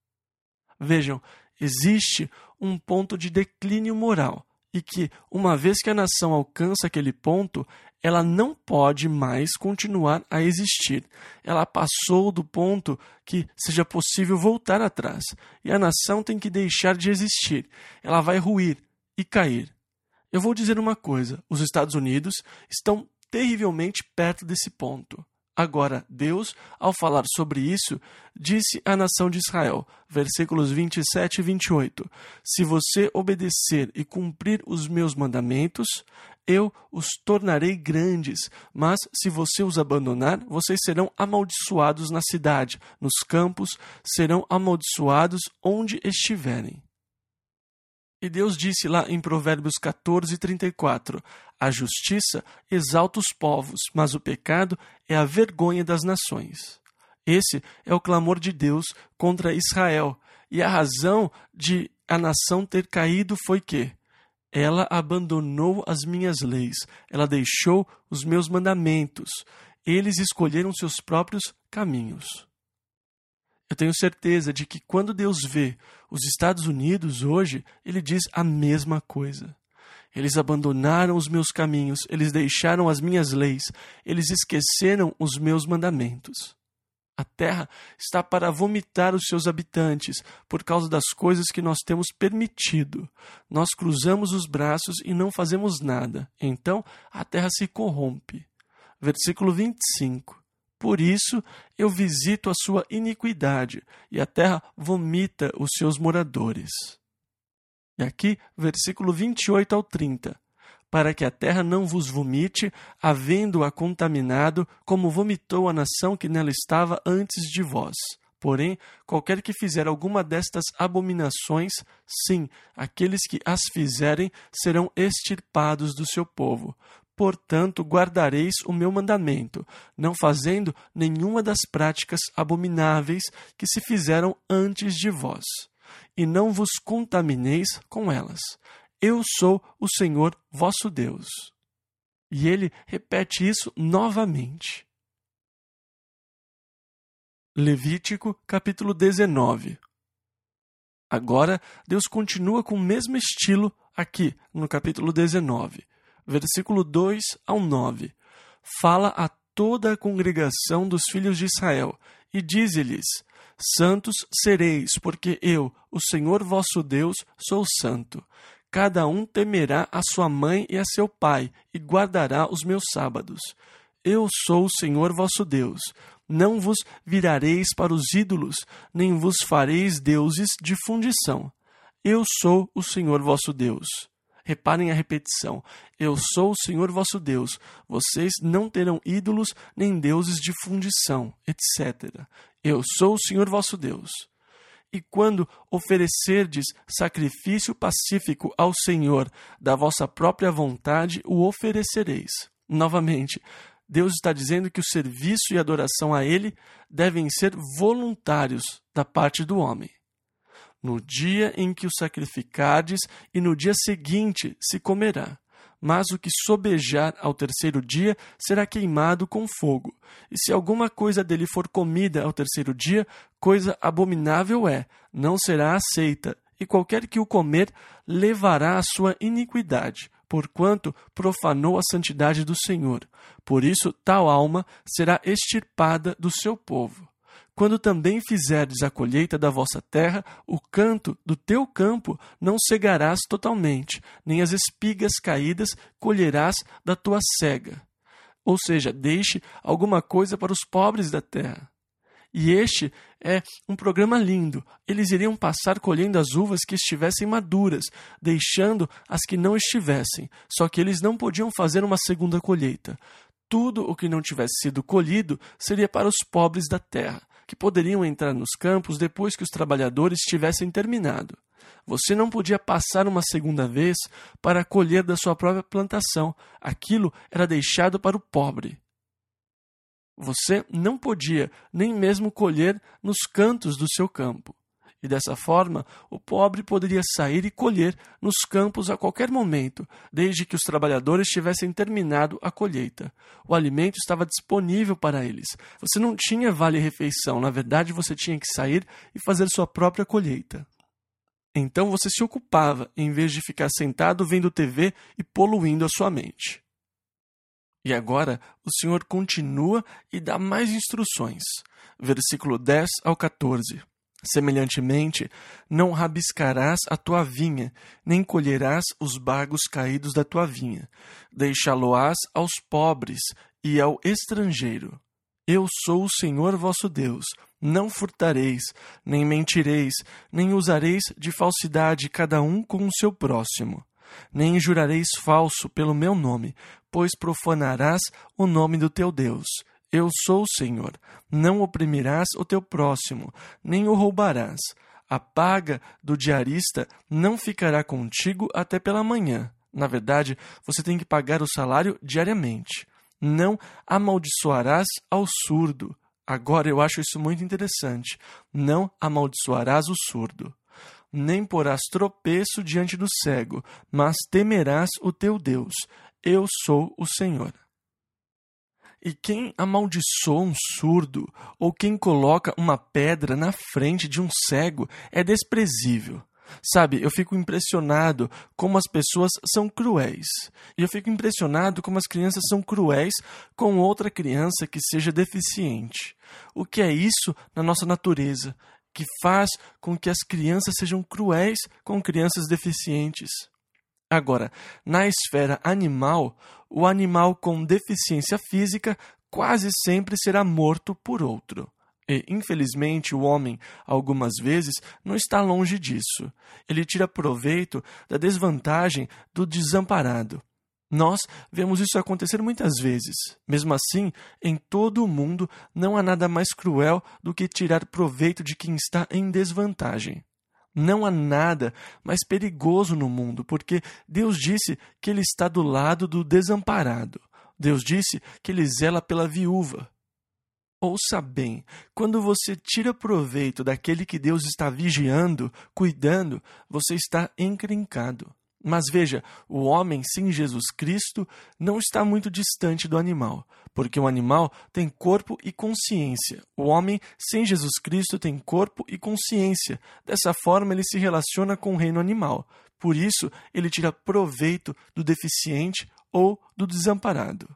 Vejam, existe um ponto de declínio moral, e que, uma vez que a nação alcança aquele ponto, ela não pode mais continuar a existir. Ela passou do ponto que seja possível voltar atrás, e a nação tem que deixar de existir. Ela vai ruir e cair. Eu vou dizer uma coisa: os Estados Unidos estão terrivelmente perto desse ponto. Agora, Deus, ao falar sobre isso, disse à nação de Israel, versículos vinte e sete e vinte e oito, Se você obedecer e cumprir os meus mandamentos, eu os tornarei grandes, mas se você os abandonar, vocês serão amaldiçoados na cidade, nos campos, serão amaldiçoados onde estiverem. E Deus disse lá em Provérbios quatorze, trinta e quatro, a justiça exalta os povos, mas o pecado é a vergonha das nações. Esse é o clamor de Deus contra Israel, e a razão de a nação ter caído foi que ela abandonou as minhas leis, ela deixou os meus mandamentos, eles escolheram seus próprios caminhos. Eu tenho certeza de que quando Deus vê os Estados Unidos hoje, Ele diz a mesma coisa. Eles abandonaram os meus caminhos, eles deixaram as minhas leis, eles esqueceram os meus mandamentos. A terra está para vomitar os seus habitantes por causa das coisas que nós temos permitido. Nós cruzamos os braços e não fazemos nada. Então a terra se corrompe. Versículo vinte e cinco. Por isso eu visito a sua iniquidade, e a terra vomita os seus moradores. E aqui, versículo vinte e oito ao trinta. Para que a terra não vos vomite, havendo-a contaminado, como vomitou a nação que nela estava antes de vós. Porém, qualquer que fizer alguma destas abominações, sim, aqueles que as fizerem serão extirpados do seu povo. Portanto, guardareis o meu mandamento, não fazendo nenhuma das práticas abomináveis que se fizeram antes de vós, e não vos contamineis com elas. Eu sou o Senhor vosso Deus. E ele repete isso novamente. Levítico, capítulo dezenove. Agora, Deus continua com o mesmo estilo aqui, no capítulo dezenove. Versículo dois ao nove. Fala a toda a congregação dos filhos de Israel, e dize-lhes: Santos sereis, porque eu, o Senhor vosso Deus, sou santo. Cada um temerá a sua mãe e a seu pai, e guardará os meus sábados. Eu sou o Senhor vosso Deus. Não vos virareis para os ídolos, nem vos fareis deuses de fundição. Eu sou o Senhor vosso Deus. Reparem a repetição. Eu sou o Senhor vosso Deus. Vocês não terão ídolos nem deuses de fundição, etcétera. Eu sou o Senhor vosso Deus. E quando oferecerdes sacrifício pacífico ao Senhor, da vossa própria vontade o oferecereis. Novamente, Deus está dizendo que o serviço e a adoração a Ele devem ser voluntários da parte do homem. No dia em que o sacrificardes, e no dia seguinte se comerá. Mas o que sobejar ao terceiro dia será queimado com fogo. E se alguma coisa dele for comida ao terceiro dia, coisa abominável é, não será aceita. E qualquer que o comer levará a sua iniquidade, porquanto profanou a santidade do Senhor. Por isso tal alma será extirpada do seu povo. Quando também fizerdes a colheita da vossa terra, o canto do teu campo não cegarás totalmente, nem as espigas caídas colherás da tua cega. Ou seja, deixe alguma coisa para os pobres da terra. E este é um programa lindo. Eles iriam passar colhendo as uvas que estivessem maduras, deixando as que não estivessem. Só que eles não podiam fazer uma segunda colheita. Tudo o que não tivesse sido colhido seria para os pobres da terra, que poderiam entrar nos campos depois que os trabalhadores tivessem terminado. Você não podia passar uma segunda vez para colher da sua própria plantação. Aquilo era deixado para o pobre. Você não podia nem mesmo colher nos cantos do seu campo. E dessa forma, o pobre poderia sair e colher nos campos a qualquer momento, desde que os trabalhadores tivessem terminado a colheita. O alimento estava disponível para eles. Você não tinha vale-refeição, na verdade você tinha que sair e fazer sua própria colheita. Então você se ocupava, em vez de ficar sentado vendo T V e poluindo a sua mente. E agora o Senhor continua e dá mais instruções. Versículo dez ao quatorze. Semelhantemente, não rabiscarás a tua vinha, nem colherás os bagos caídos da tua vinha. Deixá-lo-ás aos pobres e ao estrangeiro. Eu sou o Senhor vosso Deus. Não furtareis, nem mentireis, nem usareis de falsidade cada um com o seu próximo. Nem jurareis falso pelo meu nome, pois profanarás o nome do teu Deus. Eu sou o Senhor. Não oprimirás o teu próximo, nem o roubarás. A paga do diarista não ficará contigo até pela manhã. Na verdade, você tem que pagar o salário diariamente. Não amaldiçoarás ao surdo. Agora eu acho isso muito interessante. Não amaldiçoarás o surdo. Nem porás tropeço diante do cego, mas temerás o teu Deus. Eu sou o Senhor. E quem amaldiçoa um surdo, ou quem coloca uma pedra na frente de um cego, é desprezível. Sabe, eu fico impressionado como as pessoas são cruéis. E eu fico impressionado como as crianças são cruéis com outra criança que seja deficiente. O que é isso na nossa natureza, que faz com que as crianças sejam cruéis com crianças deficientes? Agora, na esfera animal, o animal com deficiência física quase sempre será morto por outro. E, infelizmente, o homem, algumas vezes, não está longe disso. Ele tira proveito da desvantagem do desamparado. Nós vemos isso acontecer muitas vezes. Mesmo assim, em todo o mundo, não há nada mais cruel do que tirar proveito de quem está em desvantagem. Não há nada mais perigoso no mundo, porque Deus disse que Ele está do lado do desamparado. Deus disse que Ele zela pela viúva. Ouça bem, quando você tira proveito daquele que Deus está vigiando, cuidando, você está encrencado. Mas veja, o homem sem Jesus Cristo não está muito distante do animal, porque o animal tem corpo e consciência. O homem sem Jesus Cristo tem corpo e consciência. Dessa forma, ele se relaciona com o reino animal. Por isso, ele tira proveito do deficiente ou do desamparado.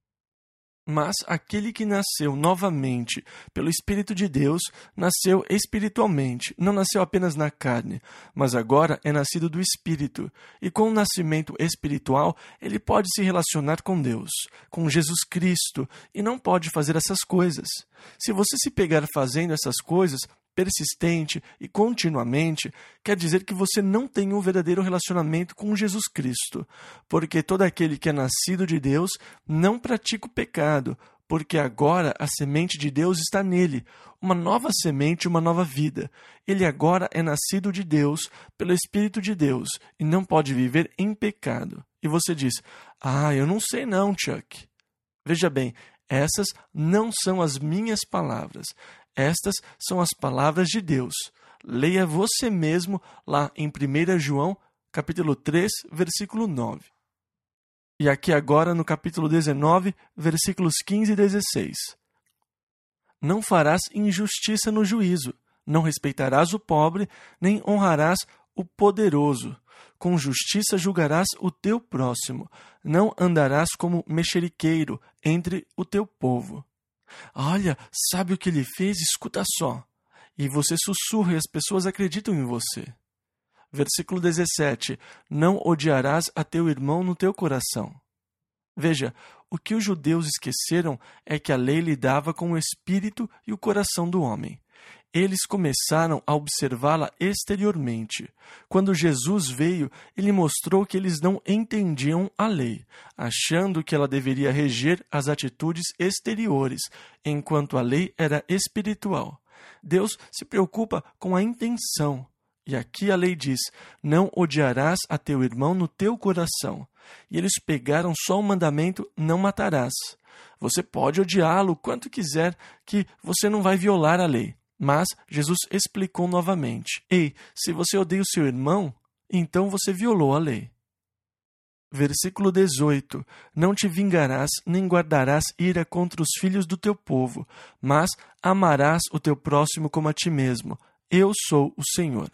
Mas aquele que nasceu novamente pelo Espírito de Deus, nasceu espiritualmente, não nasceu apenas na carne, mas agora é nascido do Espírito. E com o nascimento espiritual, ele pode se relacionar com Deus, com Jesus Cristo, e não pode fazer essas coisas. Se você se pegar fazendo essas coisas, persistente e continuamente, quer dizer que você não tem um verdadeiro relacionamento com Jesus Cristo, porque todo aquele que é nascido de Deus não pratica o pecado, porque agora a semente de Deus está nele, uma nova semente, uma nova vida. Ele agora é nascido de Deus, pelo Espírito de Deus, e não pode viver em pecado. E você diz, ah, eu não sei não, Chuck. Veja bem, essas não são as minhas palavras. Estas são as palavras de Deus. Leia você mesmo lá em primeiro João, capítulo três, versículo nove. E aqui agora no capítulo dezenove, versículos quinze e dezesseis. Não farás injustiça no juízo, não respeitarás o pobre, nem honrarás o poderoso. Com justiça julgarás o teu próximo, não andarás como mexeriqueiro entre o teu povo. Olha, sabe o que ele fez? Escuta só. E você sussurra e as pessoas acreditam em você. Versículo dezessete. Não odiarás a teu irmão no teu coração. Veja, o que os judeus esqueceram é que a lei lidava com o espírito e o coração do homem. Eles começaram a observá-la exteriormente. Quando Jesus veio, ele mostrou que eles não entendiam a lei, achando que ela deveria reger as atitudes exteriores, enquanto a lei era espiritual. Deus se preocupa com a intenção. E aqui a lei diz, não odiarás a teu irmão no teu coração. E eles pegaram só o mandamento, não matarás. Você pode odiá-lo quanto quiser, que você não vai violar a lei. Mas Jesus explicou novamente, ei, se você odeia o seu irmão, então você violou a lei. Versículo dezoito. Não te vingarás, nem guardarás ira contra os filhos do teu povo, mas amarás o teu próximo como a ti mesmo. Eu sou o Senhor.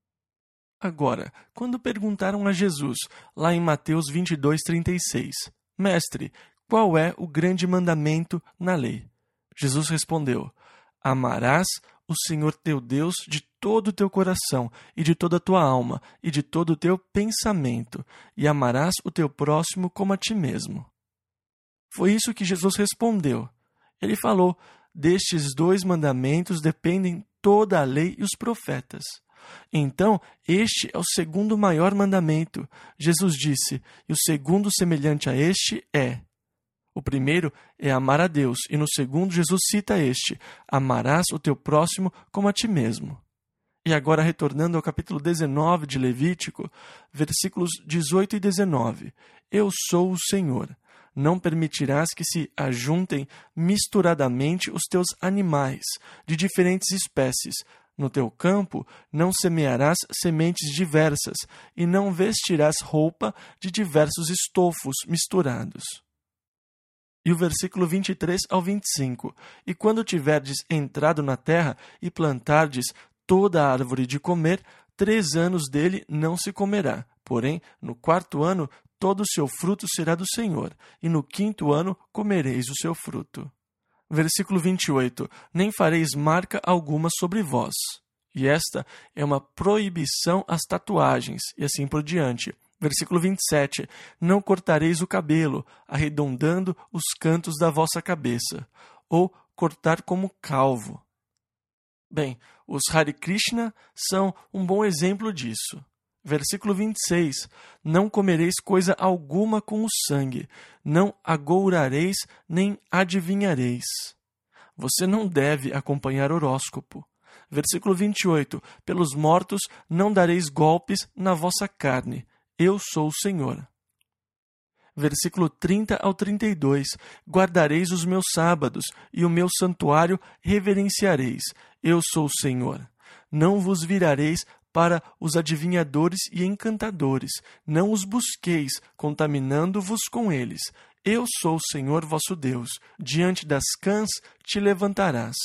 Agora, quando perguntaram a Jesus, lá em Mateus vinte e dois, trinta e seis, Mestre, qual é o grande mandamento na lei? Jesus respondeu, amarás o Senhor teu Deus de todo o teu coração e de toda a tua alma e de todo o teu pensamento, e amarás o teu próximo como a ti mesmo. Foi isso que Jesus respondeu. Ele falou, destes dois mandamentos dependem toda a lei e os profetas. Então, este é o segundo maior mandamento. Jesus disse, e o segundo semelhante a este é... O primeiro é amar a Deus, e no segundo Jesus cita este, amarás o teu próximo como a ti mesmo. E agora, retornando ao capítulo dezenove de Levítico, versículos dezoito e dezenove. Eu sou o Senhor. Não permitirás que se ajuntem misturadamente os teus animais, de diferentes espécies. No teu campo não semearás sementes diversas, e não vestirás roupa de diversos estofos misturados. E o versículo vinte e três ao vinte e cinco. E quando tiverdes entrado na terra e plantardes toda a árvore de comer, três anos dele não se comerá. Porém, no quarto ano, todo o seu fruto será do Senhor, e no quinto ano comereis o seu fruto. Versículo vinte e oito. Nem fareis marca alguma sobre vós. E esta é uma proibição às tatuagens, e assim por diante. Versículo vinte e sete. Não cortareis o cabelo, arredondando os cantos da vossa cabeça, ou cortar como calvo. Bem, os Hare Krishna são um bom exemplo disso. Versículo vinte e seis. Não comereis coisa alguma com o sangue, não agourareis nem adivinhareis. Você não deve acompanhar horóscopo. Versículo vinte e oito. Pelos mortos não dareis golpes na vossa carne. Eu sou o Senhor. Versículo trinta ao trinta e dois. Guardareis os meus sábados, e o meu santuário reverenciareis. Eu sou o Senhor. Não vos virareis para os adivinhadores e encantadores. Não os busqueis, contaminando-vos com eles. Eu sou o Senhor vosso Deus. Diante das cãs te levantarás.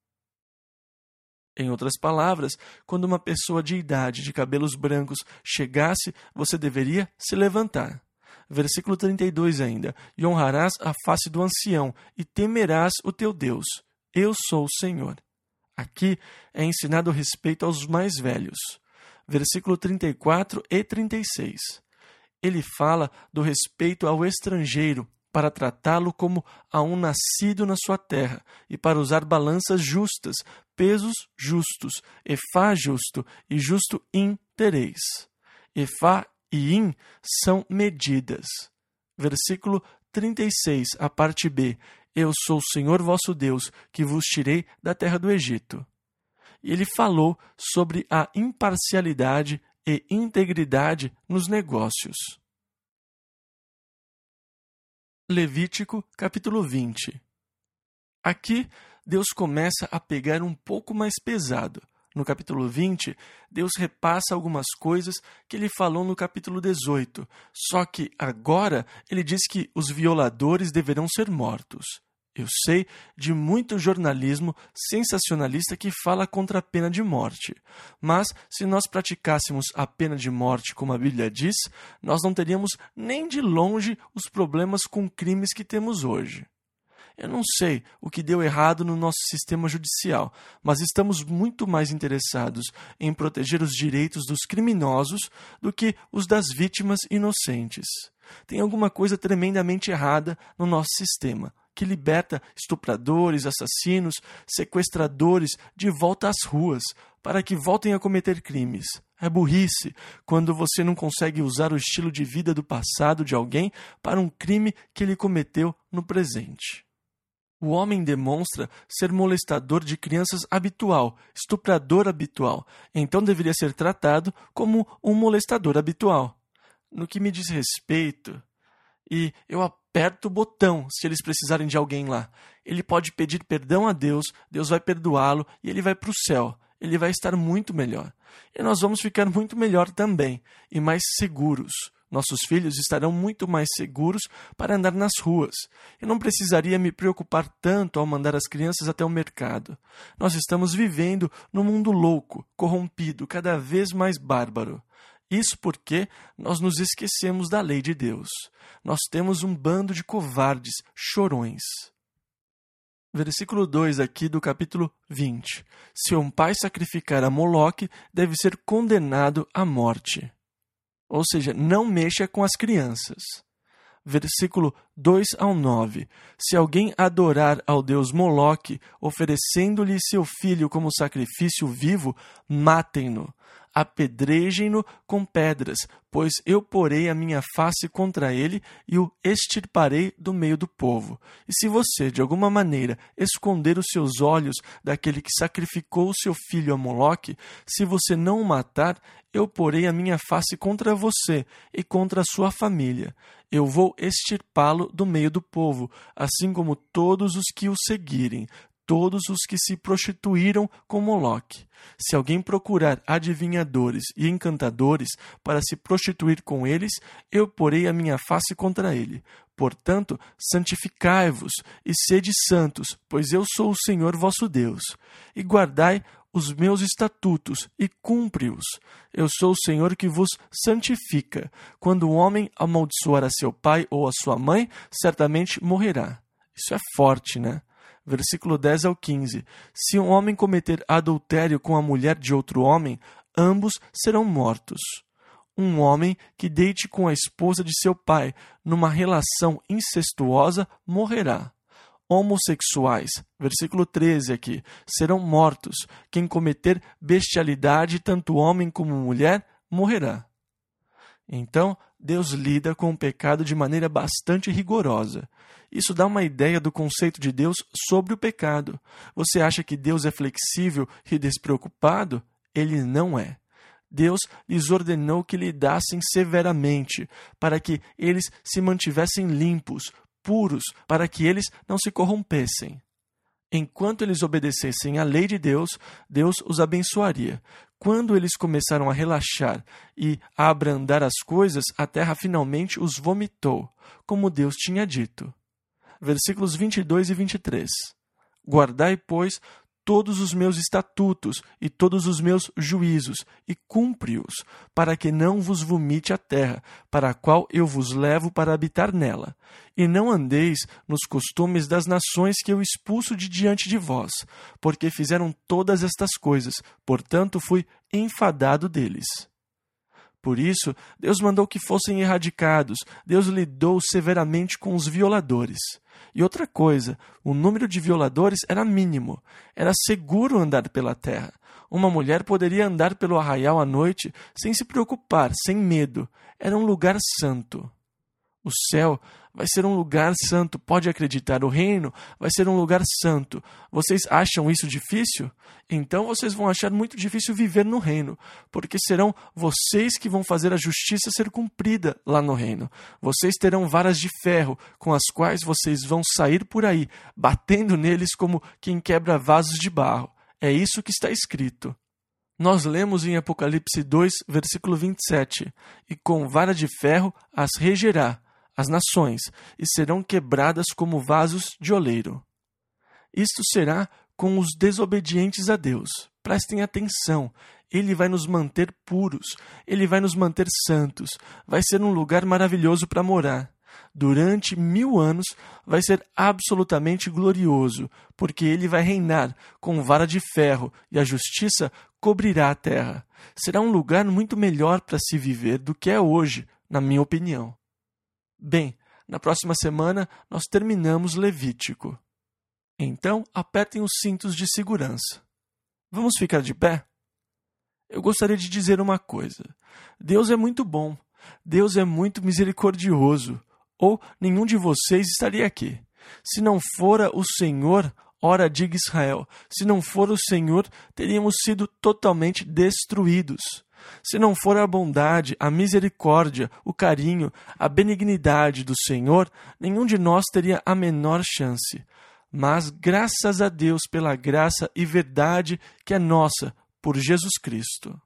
Em outras palavras, quando uma pessoa de idade de cabelos brancos chegasse, você deveria se levantar. Versículo trinta e dois ainda. E honrarás a face do ancião, e temerás o teu Deus. Eu sou o Senhor. Aqui é ensinado o respeito aos mais velhos. Versículo trinta e quatro e trinta e seis. Ele fala do respeito ao estrangeiro, para tratá-lo como a um nascido na sua terra, e para usar balanças justas, pesos justos, efá justo e justo in tereis. Efá e in são medidas. Versículo trinta e seis, a parte B. Eu sou o Senhor vosso Deus, que vos tirei da terra do Egito. E ele falou sobre a imparcialidade e integridade nos negócios. Levítico, capítulo vinte. Aqui, Deus começa a pegar um pouco mais pesado. No capítulo vinte, Deus repassa algumas coisas que ele falou no capítulo dezoito. Só que agora ele diz que os violadores deverão ser mortos. Eu sei de muito jornalismo sensacionalista que fala contra a pena de morte. Mas, se nós praticássemos a pena de morte como a Bíblia diz, nós não teríamos nem de longe os problemas com crimes que temos hoje. Eu não sei o que deu errado no nosso sistema judicial, mas estamos muito mais interessados em proteger os direitos dos criminosos do que os das vítimas inocentes. Tem alguma coisa tremendamente errada no nosso sistema, que liberta estupradores, assassinos, sequestradores de volta às ruas, para que voltem a cometer crimes. É burrice quando você não consegue usar o estilo de vida do passado de alguém para um crime que ele cometeu no presente. O homem demonstra ser molestador de crianças habitual, estuprador habitual, então deveria ser tratado como um molestador habitual. No que me diz respeito, e eu aperto o botão se eles precisarem de alguém lá. Ele pode pedir perdão a Deus, Deus vai perdoá-lo e ele vai para o céu. Ele vai estar muito melhor. E nós vamos ficar muito melhor também, e mais seguros. Nossos filhos estarão muito mais seguros para andar nas ruas. Eu não precisaria me preocupar tanto ao mandar as crianças até o mercado. Nós estamos vivendo num mundo louco, corrompido, cada vez mais bárbaro. Isso porque nós nos esquecemos da lei de Deus. Nós temos um bando de covardes, chorões. Versículo dois aqui do capítulo vinte. Se um pai sacrificar a Moloque, deve ser condenado à morte. Ou seja, não mexa com as crianças. Versículo dois ao nove. Se alguém adorar ao deus Moloque, oferecendo-lhe seu filho como sacrifício vivo, matem-no. apedrejem-no com pedras, pois eu porei a minha face contra ele e o extirparei do meio do povo. E se você, de alguma maneira, esconder os seus olhos daquele que sacrificou o seu filho a Moloque, se você não o matar, eu porei a minha face contra você e contra a sua família. Eu vou extirpá-lo do meio do povo, assim como todos os que o seguirem, todos os que se prostituíram com Moloque. Se alguém procurar adivinhadores e encantadores para se prostituir com eles, eu porei a minha face contra ele. Portanto, santificai-vos e sede santos, pois eu sou o Senhor vosso Deus. E guardai os meus estatutos e cumpre-os. Eu sou o Senhor que vos santifica. Quando um homem amaldiçoar a seu pai ou a sua mãe, certamente morrerá. Isso é forte, né? Versículo dez ao quinze. Se um homem cometer adultério com a mulher de outro homem, ambos serão mortos. Um homem que deite com a esposa de seu pai numa relação incestuosa morrerá. Homossexuais, versículo treze aqui, serão mortos. Quem cometer bestialidade, tanto homem como mulher, morrerá. Então, Deus lida com o pecado de maneira bastante rigorosa. Isso dá uma ideia do conceito de Deus sobre o pecado. Você acha que Deus é flexível e despreocupado? Ele não é. Deus lhes ordenou que lidassem severamente, para que eles se mantivessem limpos, puros, para que eles não se corrompessem. Enquanto eles obedecessem à lei de Deus, Deus os abençoaria. Quando eles começaram a relaxar e a abrandar as coisas, a terra finalmente os vomitou, como Deus tinha dito. Versículos vinte e dois e vinte e três. Guardai, pois, todos os meus estatutos e todos os meus juízos, e cumpre-os, para que não vos vomite a terra, para a qual eu vos levo para habitar nela. E não andeis nos costumes das nações que eu expulso de diante de vós, porque fizeram todas estas coisas, portanto fui enfadado deles. Por isso, Deus mandou que fossem erradicados, Deus lidou severamente com os violadores. E outra coisa, o número de violadores era mínimo. Era seguro andar pela terra. Uma mulher poderia andar pelo arraial à noite sem se preocupar, sem medo. Era um lugar santo. O céu vai ser um lugar santo, pode acreditar. O reino vai ser um lugar santo. Vocês acham isso difícil? Então vocês vão achar muito difícil viver no reino, porque serão vocês que vão fazer a justiça ser cumprida lá no reino. Vocês terão varas de ferro, com as quais vocês vão sair por aí, batendo neles como quem quebra vasos de barro. É isso que está escrito. Nós lemos em Apocalipse dois, versículo vinte e sete, e com vara de ferro as regerá as nações, e serão quebradas como vasos de oleiro. Isto será com os desobedientes a Deus. Prestem atenção, Ele vai nos manter puros, Ele vai nos manter santos, vai ser um lugar maravilhoso para morar. Durante mil anos vai ser absolutamente glorioso, porque Ele vai reinar com vara de ferro e a justiça cobrirá a terra. Será um lugar muito melhor para se viver do que é hoje, na minha opinião. Bem, na próxima semana nós terminamos Levítico. Então, apertem os cintos de segurança. Vamos ficar de pé? Eu gostaria de dizer uma coisa. Deus é muito bom. Deus é muito misericordioso. Ou nenhum de vocês estaria aqui. Se não fora o Senhor, ora diga Israel, se não for o Senhor, teríamos sido totalmente destruídos. Se não for a bondade, a misericórdia, o carinho, a benignidade do Senhor, nenhum de nós teria a menor chance. Mas graças a Deus pela graça e verdade que é nossa por Jesus Cristo.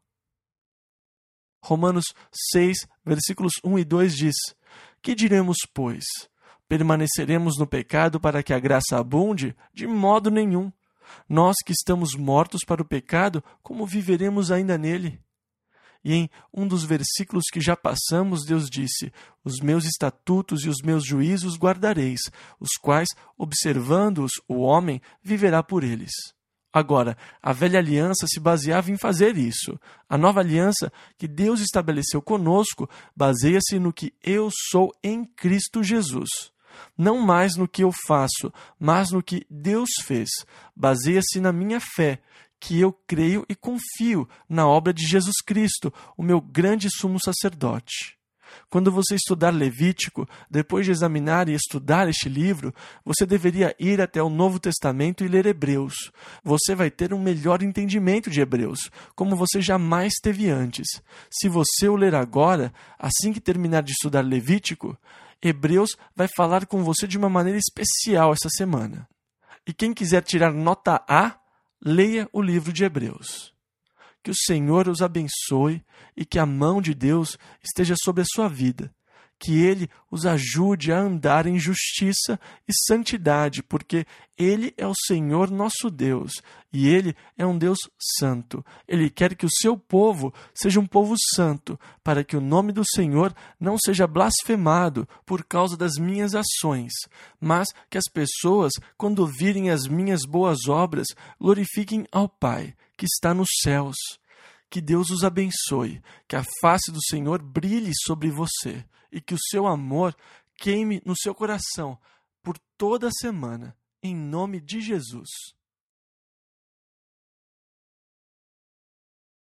Romanos seis, versículos um e dois diz: Que diremos, pois? Permaneceremos no pecado para que a graça abunde? De modo nenhum. Nós que estamos mortos para o pecado, como viveremos ainda nele? E em um dos versículos que já passamos, Deus disse: Os meus estatutos e os meus juízos guardareis, os quais, observando-os, o homem viverá por eles. Agora, a velha aliança se baseava em fazer isso. A nova aliança que Deus estabeleceu conosco baseia-se no que eu sou em Cristo Jesus. Não mais no que eu faço, mas no que Deus fez. Baseia-se na minha fé, que eu creio e confio na obra de Jesus Cristo, o meu grande sumo sacerdote. Quando você estudar Levítico, depois de examinar e estudar este livro, você deveria ir até o Novo Testamento e ler Hebreus. Você vai ter um melhor entendimento de Hebreus, como você jamais teve antes. Se você o ler agora, assim que terminar de estudar Levítico, Hebreus vai falar com você de uma maneira especial essa semana. E quem quiser tirar nota A, leia o livro de Hebreus. Que o Senhor os abençoe e que a mão de Deus esteja sobre a sua vida. Que Ele os ajude a andar em justiça e santidade, porque Ele é o Senhor nosso Deus e Ele é um Deus santo. Ele quer que o seu povo seja um povo santo, para que o nome do Senhor não seja blasfemado por causa das minhas ações, mas que as pessoas, quando virem as minhas boas obras, glorifiquem ao Pai, que está nos céus. Que Deus os abençoe, que a face do Senhor brilhe sobre você e que o seu amor queime no seu coração por toda a semana, em nome de Jesus.